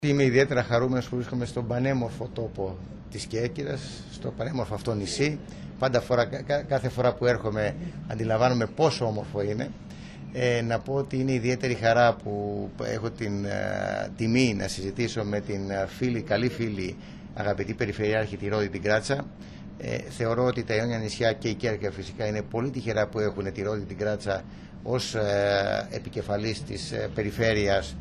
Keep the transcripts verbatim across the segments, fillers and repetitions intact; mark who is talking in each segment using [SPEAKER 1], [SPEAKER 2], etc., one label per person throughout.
[SPEAKER 1] Είμαι ιδιαίτερα χαρούμενος που βρίσκομαι στον πανέμορφο τόπο της Κέρκυρας, στο πανέμορφο αυτό νησί. Πάντα φορά, κά, κάθε φορά που έρχομαι αντιλαμβάνομαι πόσο όμορφο είναι. Ε, να πω ότι είναι ιδιαίτερη χαρά που έχω την ε, τιμή να συζητήσω με την φίλη, καλή φίλη, αγαπητή Περιφερειάρχη τη Ρόδη την Κράτσα. Ε, θεωρώ ότι τα Ιόνια νησιά και η Κέρκυρα φυσικά είναι πολύ τυχερά που έχουν τη Ρόδη την Κράτσα ως ε, επικεφαλής της ε, περιφέρειας,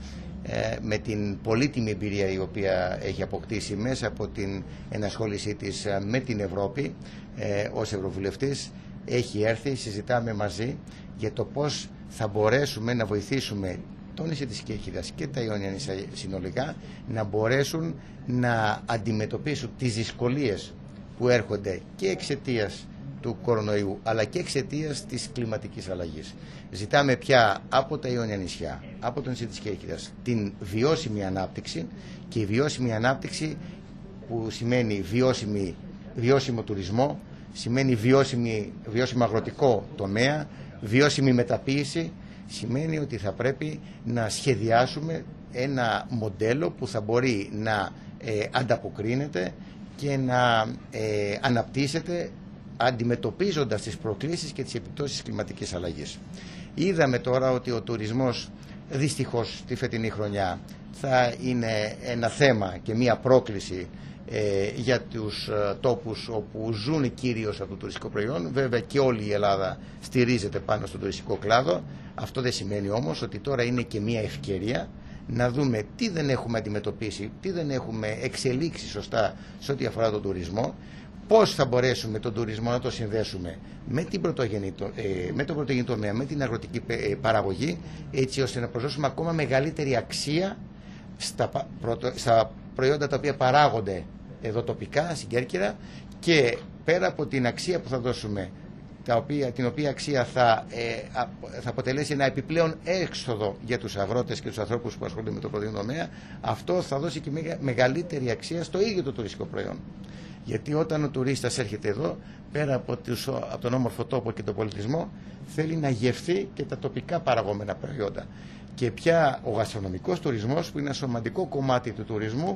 [SPEAKER 1] με την πολύτιμη εμπειρία η οποία έχει αποκτήσει μέσα από την ενασχόλησή της με την Ευρώπη ε, ως Ευρωβουλευτής. Έχει έρθει, συζητάμε μαζί για το πώς θα μπορέσουμε να βοηθήσουμε το νησί της Κέρκυρας και τα Ιόνια νησιά συνολικά να μπορέσουν να αντιμετωπίσουν τις δυσκολίες που έρχονται και εξαιτίας του κορονοϊού αλλά και εξαιτίας της κλιματικής αλλαγής. Ζητάμε πια από τα Ιόνια νησιά, από το νησί της Κέρκυρας, την βιώσιμη ανάπτυξη, και η βιώσιμη ανάπτυξη που σημαίνει βιώσιμη, βιώσιμο τουρισμό, σημαίνει βιώσιμη, βιώσιμο αγροτικό τομέα, βιώσιμη μεταποίηση, σημαίνει ότι θα πρέπει να σχεδιάσουμε ένα μοντέλο που θα μπορεί να ε, ανταποκρίνεται και να ε, αναπτύσσεται αντιμετωπίζοντας τις προκλήσεις και τις επιπτώσεις της κλιματικής αλλαγής. Είδαμε τώρα ότι ο τουρισμός δυστυχώς τη φετινή χρονιά θα είναι ένα θέμα και μία πρόκληση ε, για τους ε, τόπους όπου ζουν κυρίως από το τουριστικό προϊόν. Βέβαια και όλη η Ελλάδα στηρίζεται πάνω στον τουριστικό κλάδο. Αυτό δεν σημαίνει όμως ότι τώρα είναι και μία ευκαιρία να δούμε τι δεν έχουμε αντιμετωπίσει, τι δεν έχουμε εξελίξει σωστά σε ό,τι αφορά τον τουρισμό. Πώς θα μπορέσουμε τον τουρισμό να το συνδέσουμε με, την πρωτογενή, ε, με τον πρωτογενή τομέα, με την αγροτική ε, παραγωγή, έτσι ώστε να προσδώσουμε ακόμα μεγαλύτερη αξία στα, πρωτο, στα προϊόντα τα οποία παράγονται εδώ τοπικά, στην Κέρκυρα, και πέρα από την αξία που θα δώσουμε, τα οποία, την οποία αξία θα, ε, θα αποτελέσει ένα επιπλέον έξοδο για τους αγρότες και τους ανθρώπους που ασχολούνται με το πρωτογενή τομέα, αυτό θα δώσει και μεγαλύτερη αξία στο ίδιο το τουριστικό προϊόν. Γιατί όταν ο τουρίστας έρχεται εδώ, πέρα από, τους, από τον όμορφο τόπο και τον πολιτισμό, θέλει να γευθεί και τα τοπικά παραγόμενα προϊόντα. Και πια ο γαστρονομικός τουρισμός, που είναι ένα σημαντικό κομμάτι του τουρισμού,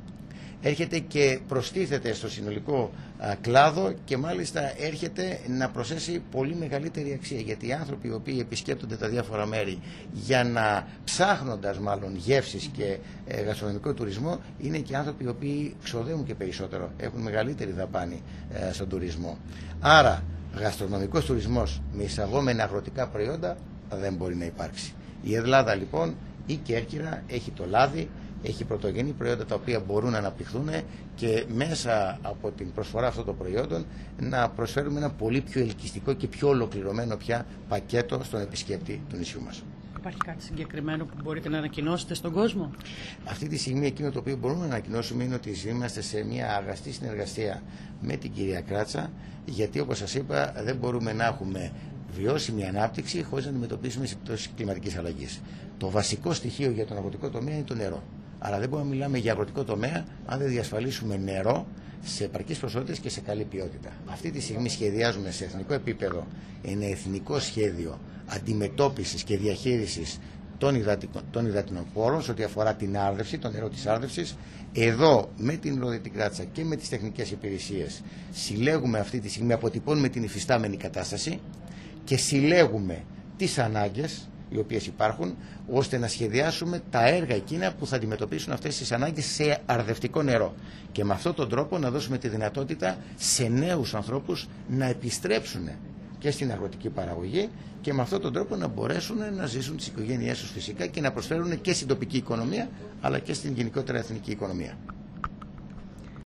[SPEAKER 1] έρχεται και προστίθεται στο συνολικό α, κλάδο, και μάλιστα έρχεται να προσθέσει πολύ μεγαλύτερη αξία, γιατί οι άνθρωποι οι οποίοι επισκέπτονται τα διάφορα μέρη για να ψάχνοντας μάλλον γεύσεις και ε, γαστρονομικό τουρισμό, είναι και άνθρωποι οι οποίοι ξοδεύουν και περισσότερο, έχουν μεγαλύτερη δαπάνη ε, στον τουρισμό. Άρα γαστρονομικός τουρισμός με εισαγόμενα αγροτικά προϊόντα δεν μπορεί να υπάρξει. Η Ελλάδα λοιπόν, η Κέρκυρα, έχει το λάδι, έχει πρωτογενή προϊόντα τα οποία μπορούν να αναπτυχθούν και μέσα από την προσφορά αυτών των προϊόντων να προσφέρουμε ένα πολύ πιο ελκυστικό και πιο ολοκληρωμένο πια πακέτο στον επισκέπτη του νησιού μας.
[SPEAKER 2] Υπάρχει κάτι συγκεκριμένο που μπορείτε να ανακοινώσετε στον κόσμο?
[SPEAKER 1] Αυτή τη στιγμή εκείνο το οποίο μπορούμε να ανακοινώσουμε είναι ότι είμαστε σε μια αγαστή συνεργασία με την κυρία Κράτσα, γιατί όπως σας είπα δεν μπορούμε να έχουμε βιώσιμη ανάπτυξη χωρίς να αντιμετωπίσουμε τις επιπτώσεις κλιματικής αλλαγής. Το βασικό στοιχείο για τον αγροτικό τομέα είναι το νερό. Αλλά δεν μπορούμε να μιλάμε για αγροτικό τομέα αν δεν διασφαλίσουμε νερό σε επαρκείς ποσότητες και σε καλή ποιότητα. Αυτή τη στιγμή σχεδιάζουμε σε εθνικό επίπεδο ένα εθνικό σχέδιο αντιμετώπισης και διαχείρισης των, υδατικών, των υδατινών πόρων σε ό,τι αφορά την άρδευση, το νερό της άρδευσης. Εδώ με την Ρόδη την Κράτσα και με τις τεχνικές υπηρεσίες συλλέγουμε αυτή τη στιγμή, αποτυπώνουμε την υφιστάμενη κατάσταση και συλλέγουμε τις ανάγκες οι οποίες υπάρχουν, ώστε να σχεδιάσουμε τα έργα εκείνα που θα αντιμετωπίσουν αυτές τις ανάγκες σε αρδευτικό νερό. Και με αυτόν τον τρόπο να δώσουμε τη δυνατότητα σε νέους ανθρώπους να επιστρέψουν και στην αγροτική παραγωγή, και με αυτόν τον τρόπο να μπορέσουν να ζήσουν τις οικογένειές τους φυσικά και να προσφέρουν και στην τοπική οικονομία αλλά και στην γενικότερα εθνική οικονομία.